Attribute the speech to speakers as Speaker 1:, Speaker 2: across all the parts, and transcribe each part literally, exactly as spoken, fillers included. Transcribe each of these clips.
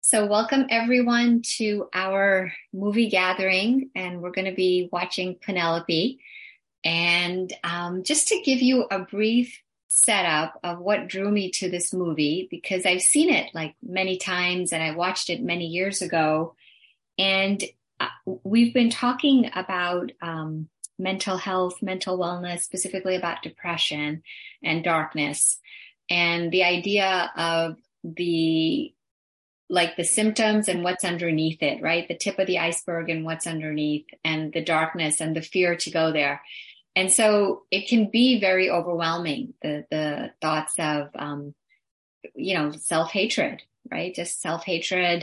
Speaker 1: So welcome everyone to our movie gathering, and we're going to be watching Penelope. And um, just to give you a brief setup of what drew me to this movie, because I've seen it like many times and I watched it many years ago. And uh, we've been talking about um, mental health, mental wellness, specifically about depression and darkness, and the idea of the like the symptoms and what's underneath it, right? The tip of the iceberg and what's underneath, and the darkness and the fear to go there. And so it can be very overwhelming, the the thoughts of, um, you know, self-hatred, right? Just self-hatred,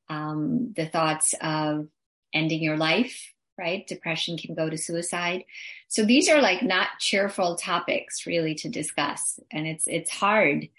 Speaker 1: um, the thoughts of ending your life, right? Depression can go to suicide. So these are like not cheerful topics really to discuss. And it's it's hard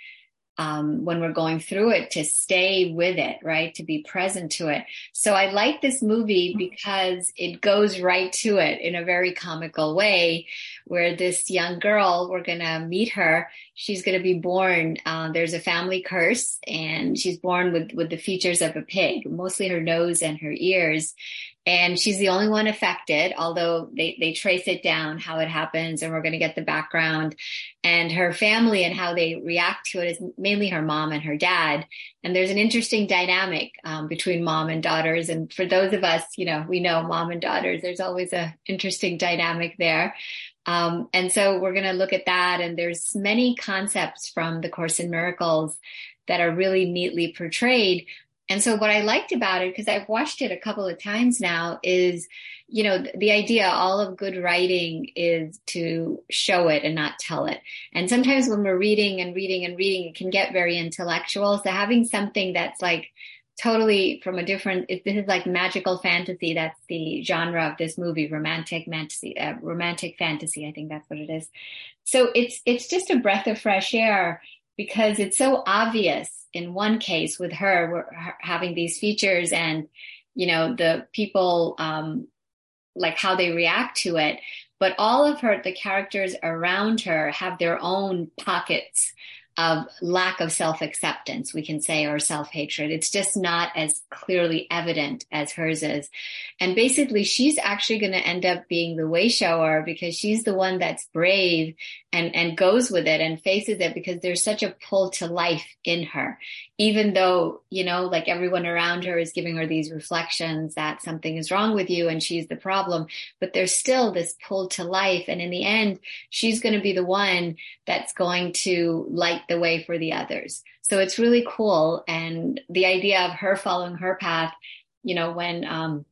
Speaker 1: Um, when we're going through it to stay with it, right? To be present to it. So I like this movie because it goes right to it in a very comical way, where this young girl, we're going to meet her. She's going to be born. Uh, there's a family curse, and she's born with, with the features of a pig, mostly her nose and her ears. And she's the only one affected, although they, they trace it down how it happens, and we're going to get the background. And her family and how they react to it is mainly her mom and her dad. And there's an interesting dynamic um, between mom and daughters. And for those of us, you know, we know mom and daughters, there's always a interesting dynamic there. Um, and so we're going to look at that. And there's many concepts from the Course in Miracles that are really neatly portrayed. And so what I liked about it, because I've watched it a couple of times now, is, you know, the idea, all of good writing is to show it and not tell it. And sometimes when we're reading and reading and reading, it can get very intellectual. So having something that's like totally from a different, this is like magical fantasy. That's the genre of this movie, romantic fantasy, uh, romantic fantasy. I think that's what it is. So it's, it's just a breath of fresh air, because it's so obvious in one case with her, we're having these features and, you know, the people, um, like how they react to it. But all of her, the characters around her have their own pockets of lack of self-acceptance, we can say, or self-hatred. It's just not as clearly evident as hers is. And basically, she's actually going to end up being the way shower, because she's the one that's brave and, and goes with it and faces it, because there's such a pull to life in her, even though, you know, like everyone around her is giving her these reflections that something is wrong with you and she's the problem, but there's still this pull to life. And in the end, she's going to be the one that's going to light the way for the others. So it's really cool. And the idea of her following her path, you know, when um,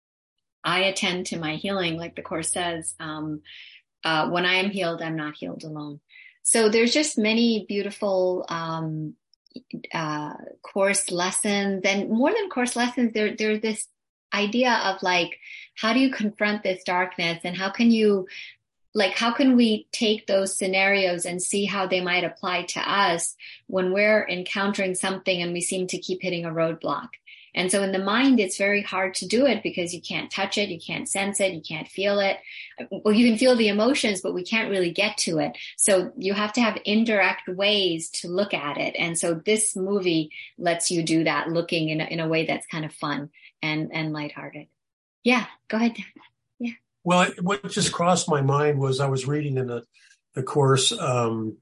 Speaker 1: I attend to my healing, like the Course says, um, uh, when I am healed, I'm not healed alone. So there's just many beautiful um, uh, Course lessons, and more than Course lessons, there, there's this idea of like, how do you confront this darkness, and how can you Like, how can we take those scenarios and see how they might apply to us when we're encountering something and we seem to keep hitting a roadblock? And so in the mind, it's very hard to do it, because you can't touch it, you can't sense it, you can't feel it. Well, you can feel the emotions, but we can't really get to it. So you have to have indirect ways to look at it. And so this movie lets you do that, looking in a, in a way that's kind of fun and, and lighthearted. Yeah, go ahead. Yeah.
Speaker 2: Well, what just crossed my mind was I was reading in the, the Course, um,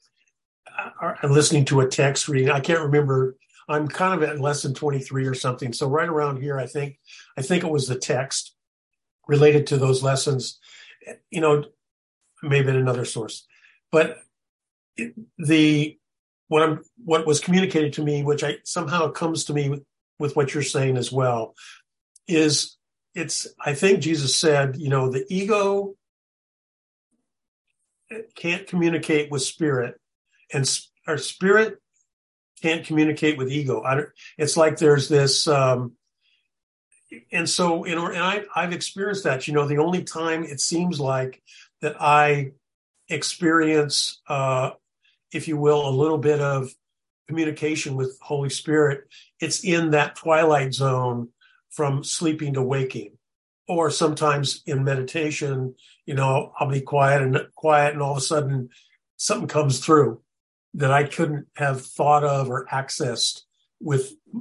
Speaker 2: I'm listening to a text reading. I can't remember. I'm kind of at lesson twenty-three or something. So right around here, I think, I think it was the text related to those lessons, you know, maybe in another source, but the, what I'm, what was communicated to me, which I somehow comes to me with, with what you're saying as well, is it's, I think Jesus said, you know, the ego can't communicate with spirit, and our spirit can't communicate with ego. I don't, it's like there's this, um, and so, in, and I, I've experienced that, you know, the only time it seems like that I experience, uh, if you will, a little bit of communication with Holy Spirit, it's in that twilight zone from sleeping to waking. Or sometimes in meditation, you know, I'll be quiet and quiet, and all of a sudden something comes through that I couldn't have thought of or accessed with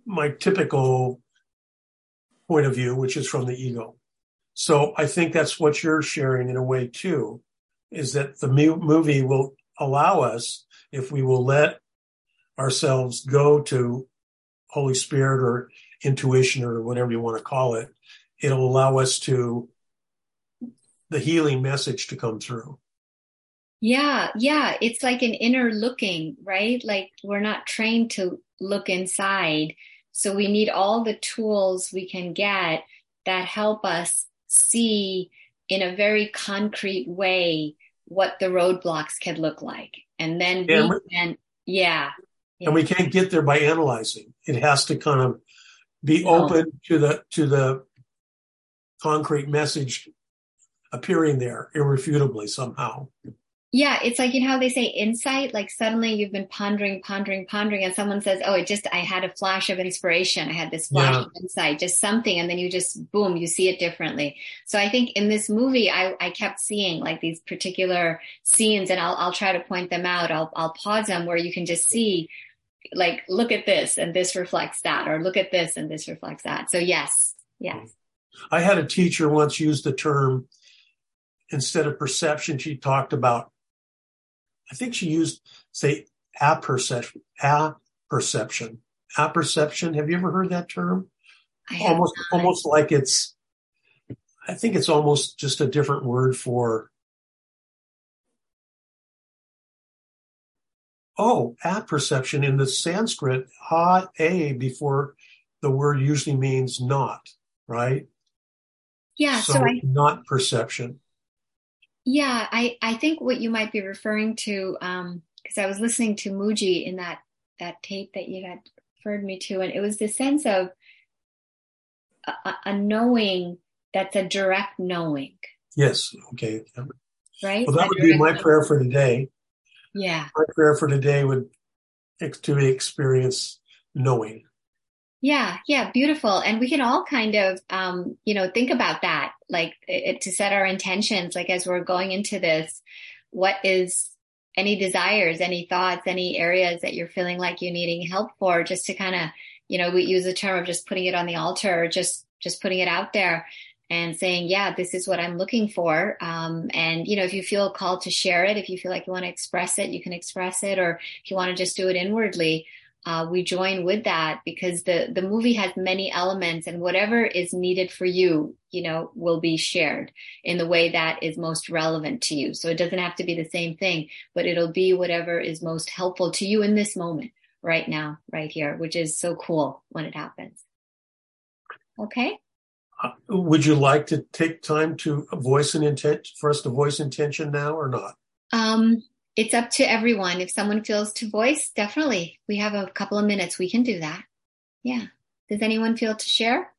Speaker 2: my typical point of view, which is from the ego. So I think that's what you're sharing in a way too, is that the movie will allow us, if we will let ourselves go to Holy Spirit or intuition or whatever you want to call it, it'll allow us to, the healing message to come through.
Speaker 1: Yeah, yeah. It's like an inner looking, right? Like we're not trained to look inside. So we need all the tools we can get that help us see in a very concrete way what the roadblocks can look like. And then we
Speaker 2: and,
Speaker 1: can, yeah, yeah.
Speaker 2: And we can't get there by analyzing. It has to kind of be
Speaker 1: No.
Speaker 2: open to the, to the concrete message appearing there irrefutably somehow.
Speaker 1: Yeah, it's like, you know how they say insight, like suddenly you've been pondering, pondering, pondering, and someone says, oh, it just, I had a flash of inspiration. I had this flash
Speaker 2: Yeah.
Speaker 1: of insight, just something. And then you just, boom, you see it differently. So I think in this movie, I, I kept seeing like these particular scenes, and I'll, I'll try to point them out. I'll, I'll pause them where you can just see, like, look at this and this reflects that, or look at this and this reflects that. So yes, yes.
Speaker 2: I had a teacher once use the term, instead of perception, she talked about, I think she used, say, apperception, apperception, apperception. Have you ever heard that term?
Speaker 1: I have
Speaker 2: Almost,
Speaker 1: not.
Speaker 2: almost like it's, I think it's almost just a different word for, oh, apperception in the Sanskrit, ha, a before the word usually means not, right?
Speaker 1: Yeah.
Speaker 2: So,
Speaker 1: So I,
Speaker 2: not perception.
Speaker 1: Yeah, I, I think what you might be referring to, um, because I was listening to Muji in that, that tape that you had referred me to, and it was the sense of a, a knowing that's a direct knowing.
Speaker 2: Yes. Okay.
Speaker 1: Right?
Speaker 2: Well, that
Speaker 1: A
Speaker 2: would be my
Speaker 1: direct
Speaker 2: prayer for today.
Speaker 1: Yeah.
Speaker 2: My prayer for today would to experience knowing.
Speaker 1: Yeah, yeah, beautiful. And we can all kind of, um, you know, think about that, like it, to set our intentions, like as we're going into this, what is any desires, any thoughts, any areas that you're feeling like you're needing help for, just to kind of, you know, we use the term of just putting it on the altar, or just, just putting it out there and saying, yeah, this is what I'm looking for. Um, and, you know, if you feel called to share it, if you feel like you want to express it, you can express it, or if you want to just do it inwardly. Uh, we join with that, because the, the movie has many elements, and whatever is needed for you, you know, will be shared in the way that is most relevant to you. So it doesn't have to be the same thing, but it'll be whatever is most helpful to you in this moment, right now, right here, which is so cool when it happens. Okay.
Speaker 2: Uh, would you like to take time to voice an intent, for us to voice intention now or not?
Speaker 1: Um, It's up to everyone. If someone feels to voice, definitely. We have a couple of minutes. We can do that. Yeah. Does anyone feel to share?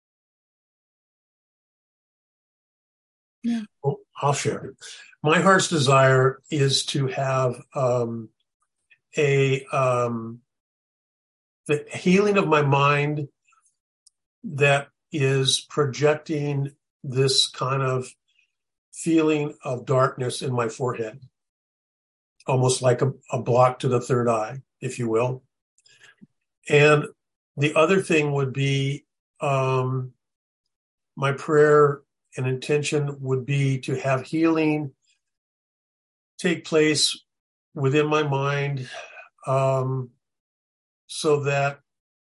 Speaker 2: Yeah. Well, I'll share. My heart's desire is to have um, a um, the healing of my mind that is projecting this kind of feeling of darkness in my forehead. Almost like a, a block to the third eye, if you will. And the other thing would be, um, my prayer and intention would be to have healing take place within my mind, um, so that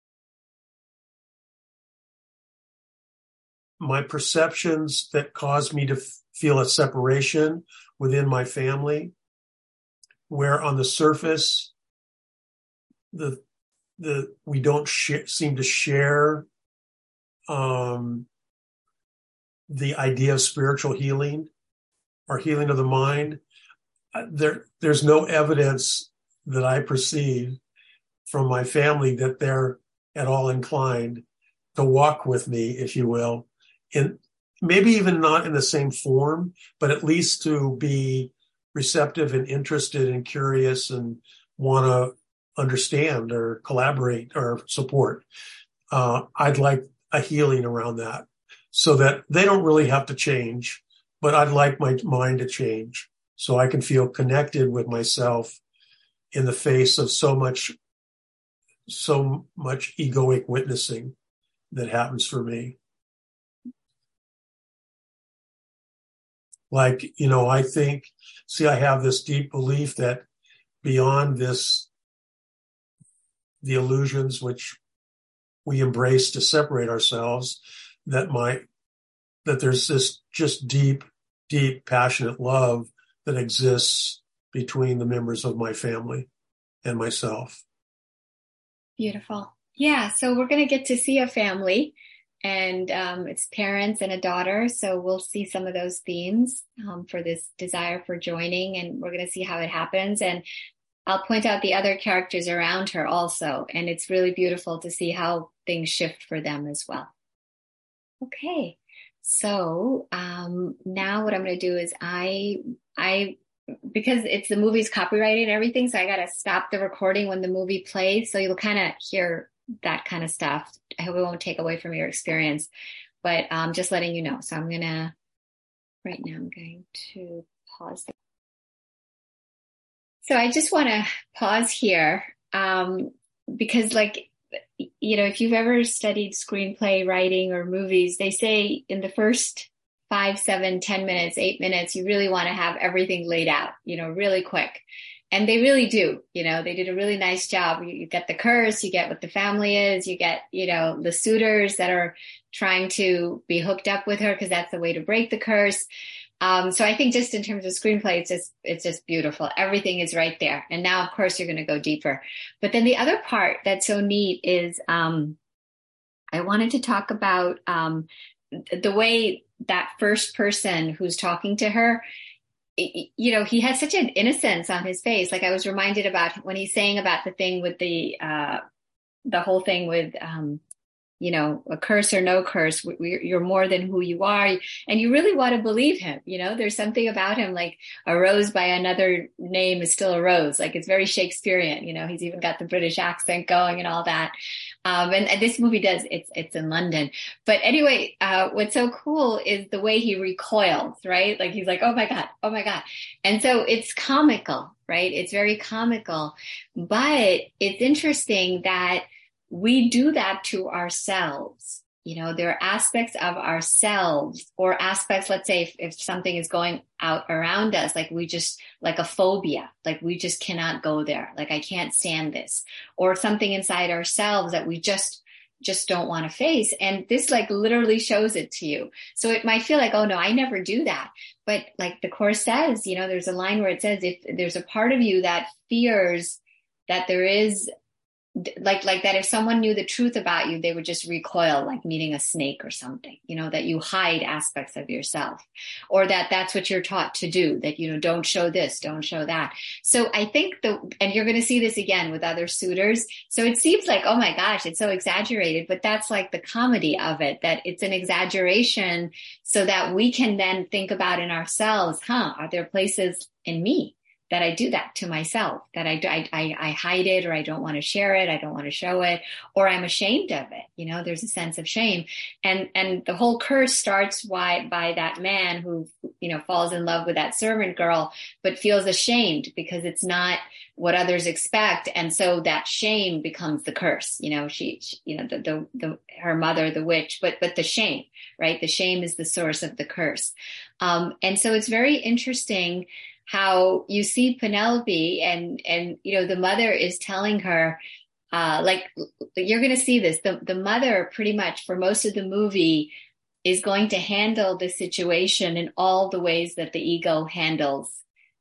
Speaker 2: my perceptions that cause me to f- feel a separation within my family, where on the surface, the the we don't sh- seem to share um, the idea of spiritual healing or healing of the mind. There, there's no evidence that I perceive from my family that they're at all inclined to walk with me, if you will, in maybe even not in the same form, but at least to be receptive and interested and curious and want to understand or collaborate or support. Uh, I'd like a healing around that so that they don't really have to change, but I'd like my mind to change so I can feel connected with myself in the face of so much so much egoic witnessing that happens for me. Like, you know, I think, see, I have this deep belief that beyond this, the illusions which we embrace to separate ourselves, that my, that there's this just deep, deep, passionate love that exists between the members of my family and myself.
Speaker 1: Beautiful. Yeah. So we're going to get to see a family, and um, it's parents and a daughter. So we'll see some of those themes um, for this desire for joining, and we're going to see how it happens. And I'll point out the other characters around her also. And it's really beautiful to see how things shift for them as well. Okay. So um, now what I'm going to do is I, I, because it's the movie's copyrighted and everything, so I got to stop the recording when the movie plays. So you'll kind of hear that kind of stuff. I hope it won't take away from your experience, but um, just letting you know. So I'm going to, right now I'm going to pause. So I just want to pause here um, because like, you know, if you've ever studied screenplay writing or movies, they say in the first five, seven, ten minutes, eight minutes, you really want to have everything laid out, you know, really quick. And they really do, you know, they did a really nice job. You, you get the curse, you get what the family is, you get, you know, the suitors that are trying to be hooked up with her because that's the way to break the curse. Um, so I think just in terms of screenplay, it's just, it's just beautiful. Everything is right there. And now, of course, you're going to go deeper. But then the other part that's so neat is, um, I wanted to talk about, um, the way that first person who's talking to her, you know, he has such an innocence on his face. Like I was reminded about when he's saying about the thing with the, uh, the whole thing with, um, you know, a curse or no curse, you're more than who you are. And you really want to believe him. You know, there's something about him, like a rose by another name is still a rose. Like it's very Shakespearean, you know, he's even got the British accent going and all that. Um, and, and this movie does, it's, it's in London. But anyway, uh, what's so cool is the way he recoils, right? Like he's like, oh my God, oh my God. And so it's comical, right? It's very comical, but it's interesting that we do that to ourselves. You know, there are aspects of ourselves or aspects, let's say if, if something is going out around us, like we just, like a phobia, like we just cannot go there. Like I can't stand this, or something inside ourselves that we just, just don't want to face. And this like literally shows it to you. So it might feel like, oh no, I never do that. But like the Course says, you know, there's a line where it says, if there's a part of you that fears that there is like, like that if someone knew the truth about you, they would just recoil, like meeting a snake or something, you know, that you hide aspects of yourself, or that that's what you're taught to do, that, you know, don't show this, don't show that. So I think the, and you're going to see this again with other suitors. So it seems like, oh my gosh, it's so exaggerated, but that's like the comedy of it, that it's an exaggeration so that we can then think about in ourselves, huh, are there places in me that I do that to myself, that I, I, I hide it, or I don't want to share it, I don't want to show it, or I'm ashamed of it. You know, there's a sense of shame. And, and the whole curse starts by, by that man who, you know, falls in love with that servant girl, but feels ashamed because it's not what others expect. And so that shame becomes the curse. You know, she, she you know, the, the, the, her mother, the witch, but, but the shame, right? The shame is the source of the curse. Um, and so it's very interesting how you see Penelope and, and, you know, the mother is telling her, uh, like, you're going to see this, the, the mother pretty much for most of the movie is going to handle the situation in all the ways that the ego handles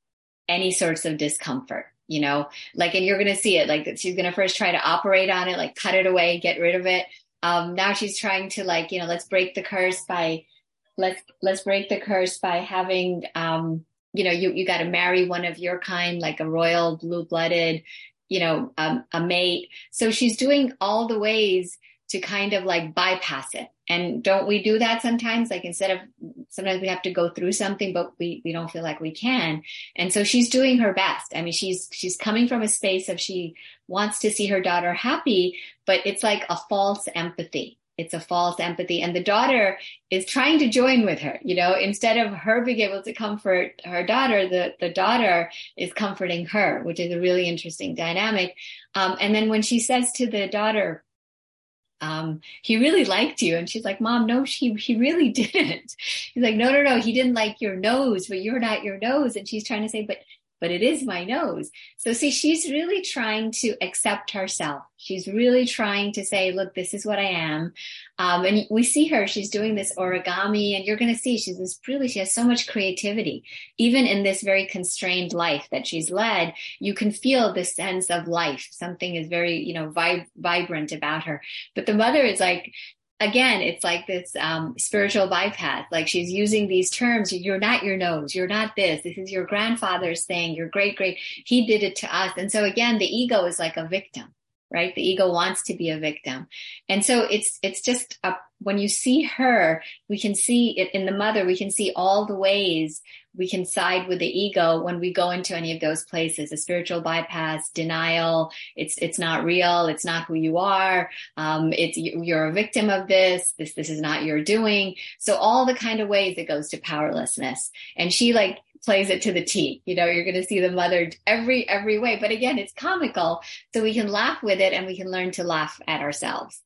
Speaker 1: any sorts of discomfort, you know, like, and you're going to see it, like she's going to first try to operate on it, like cut it away, get rid of it. Um, now she's trying to like, you know, let's break the curse by, let's, let's break the curse by having, um, you know, you, you got to marry one of your kind, like a royal blue-blooded, you know, um, a mate. So she's doing all the ways to kind of like bypass it. And don't we do that sometimes? Like instead of, sometimes we have to go through something, but we, we don't feel like we can. And so she's doing her best. I mean, she's, she's coming from a space of she wants to see her daughter happy, but it's like a false empathy. it's a false empathy. And the daughter is trying to join with her, you know, instead of her being able to comfort her daughter, the, the daughter is comforting her, which is a really interesting dynamic. Um, and then when she says to the daughter, um, he really liked you. And she's like, Mom, no, he, he really didn't. He's like, no, no, no, he didn't like your nose, but you're not your nose. And she's trying to say, but but it is my nose. So see, she's really trying to accept herself. She's really trying to say, look, this is what I am. Um, and we see her, she's doing this origami, and you're going to see she's this really, she has so much creativity. Even in this very constrained life that she's led, you can feel this sense of life. Something is very, you know, vib- vibrant about her. But the mother is like, again, it's like this um, spiritual bypass. Like she's using these terms. You're not your nose. You're not this. This is your grandfather's thing. Your great great. He did it to us. And so again, the ego is like a victim, right? The ego wants to be a victim. And so it's it's just a, when you see her, we can see it in the mother. We can see all the ways we can side with the ego when we go into any of those places, a spiritual bypass, denial. It's, it's not real. It's not who you are. Um, it's, you're a victim of this. This, this is not your doing. So all the kind of ways it goes to powerlessness. And she like plays it to the T. You know, you're going to see the mother every, every way. But again, it's comical. So we can laugh with it and we can learn to laugh at ourselves.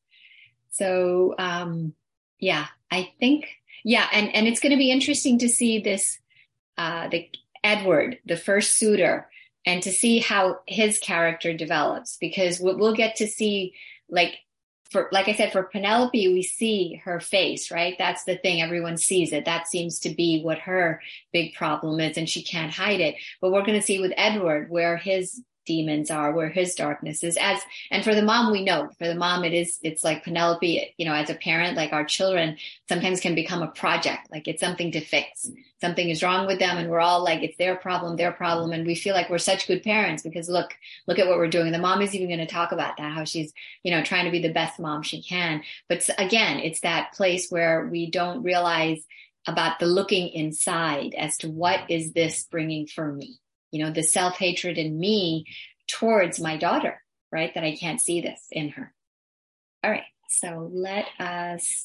Speaker 1: So, um, yeah, I think, yeah. And, and it's going to be interesting to see this, Uh, the Edward, the first suitor, and to see how his character develops, because we'll, we'll get to see, like, for, like I said, for Penelope, we see her face, right? That's the thing. Everyone sees it. That seems to be what her big problem is, and she can't hide it. But we're going to see with Edward where his demons are, where his darkness is. As and for the mom, we know for the mom, it is, it's like Penelope, you know, as a parent, like our children sometimes can become a project, like it's something to fix. Something is wrong with them, and we're all like, it's their problem, their problem. And we feel like we're such good parents because look, look at what we're doing. The mom is even going to talk about that, how she's, you know, trying to be the best mom she can. But again, it's that place where we don't realize about the looking inside as to what is this bringing for me? You know, the self-hatred in me towards my daughter, right? That I can't see this in her. All right. So let us.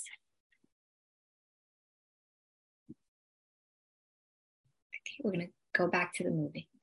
Speaker 1: Okay, we're going to go back to the movie.